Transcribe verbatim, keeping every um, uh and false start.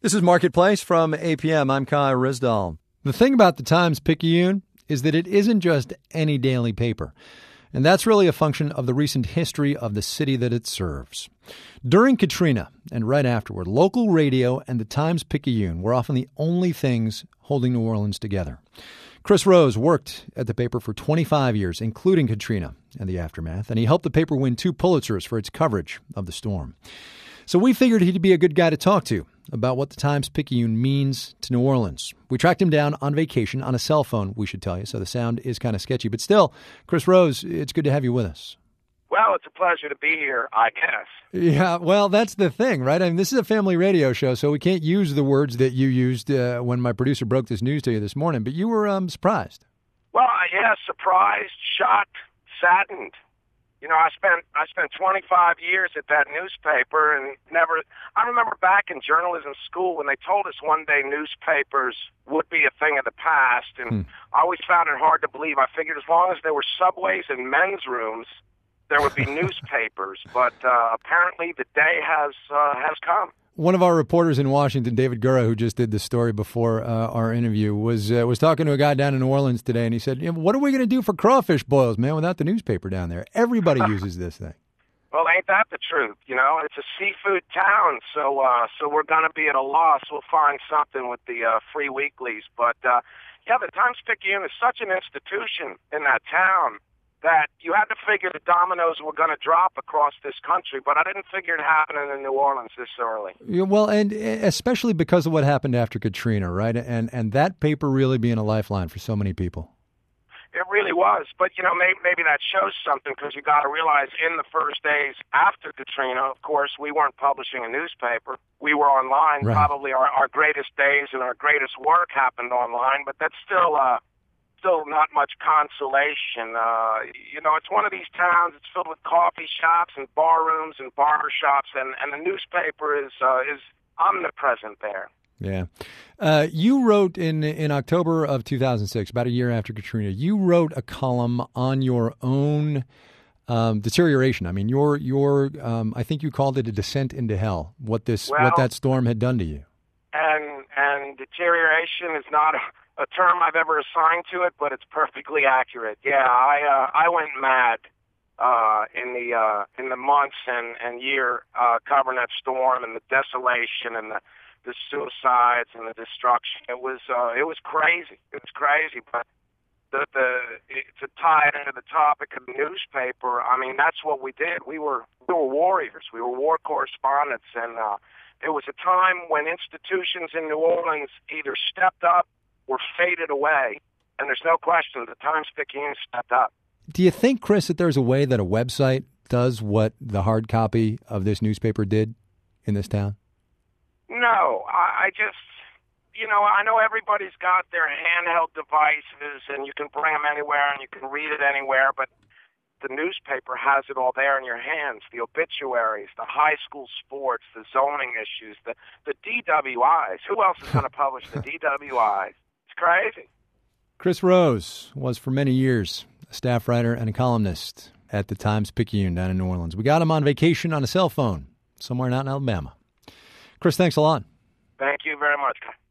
This is Marketplace from A P M. I'm Kai Rizdal. The thing about the Times-Picayune is that it isn't just any daily paper. And that's really a function of the recent history of the city that it serves. During Katrina and right afterward, local radio and the Times-Picayune were often the only things holding New Orleans together. Chris Rose worked at the paper for twenty-five years, including Katrina and the aftermath, and he helped the paper win two Pulitzers for its coverage of the storm. So we figured he'd be a good guy to talk to about what the Times-Picayune means to New Orleans. We tracked him down on vacation on a cell phone, we should tell you, so the sound is kind of sketchy. But still, Chris Rose, it's good to have you with us. Well, it's a pleasure to be here, I guess. Yeah, well, that's the thing, right? I mean, this is a family radio show, so we can't use the words that you used uh, when my producer broke this news to you this morning. But you were um, surprised. Well, yeah, surprised, shocked, saddened. You know, I spent I spent twenty-five years at that newspaper and never. I remember back in journalism school when they told us one day newspapers would be a thing of the past, and hmm. I always found it hard to believe. I figured as long as there were subways and men's rooms, there would be newspapers. But uh, apparently, the day has uh, has come. One of our reporters in Washington, David Gura, who just did the story before uh, our interview, was uh, was talking to a guy down in New Orleans today, and he said, what are we going to do for crawfish boils, man, without the newspaper down there? Everybody uses this thing. Well, ain't that the truth? You know, it's a seafood town, so uh, so we're going to be at a loss. We'll find something with the uh, free weeklies. But, uh, yeah, the Times-Picayune is such an institution in that town that you had to figure the dominoes were going to drop across this country, but I didn't figure it happening in New Orleans this early. Yeah, well, and especially because of what happened after Katrina, right? And and that paper really being a lifeline for so many people. It really was, but, you know, maybe, maybe that shows something because you got to realize in the first days after Katrina, of course, we weren't publishing a newspaper. We were online. Right. Probably our, our greatest days and our greatest work happened online, but that's still... Uh, Still not much consolation. Uh, you know, it's one of these towns. It's filled with coffee shops and bar rooms and barber shops, and, and the newspaper is uh, is omnipresent there. Yeah. Uh, you wrote in in October of two thousand six, about a year after Katrina, you wrote a column on your own um, deterioration. I mean, your your um, I think you called it a descent into hell. What this well, what that storm had done to you. And and deterioration is not a a term I've ever assigned to it, but it's perfectly accurate. Yeah, I uh, I went mad uh, in the uh, in the months and and year uh, covering that storm and the desolation and the, the suicides and the destruction. It was uh, it was crazy. It was crazy. But the the it, to tie it into the topic of the newspaper, I mean, that's what we did. We were we were warriors. We were war correspondents, and uh, it was a time when institutions in New Orleans either stepped up were faded away, and there's no question the Times-Picayune stepped up. Do you think, Chris, that there's a way that a website does what the hard copy of this newspaper did in this town? No, I, I just, you know, I know everybody's got their handheld devices, and you can bring them anywhere, and you can read it anywhere, but the newspaper has it all there in your hands, the obituaries, the high school sports, the zoning issues, the, the D W Is. Who else is going to publish the D W Is? Crazy. Chris Rose was for many years a staff writer and a columnist at the Times-Picayune down in New Orleans. We got him on vacation on a cell phone somewhere out in Alabama. Chris, thanks a lot. Thank you very much.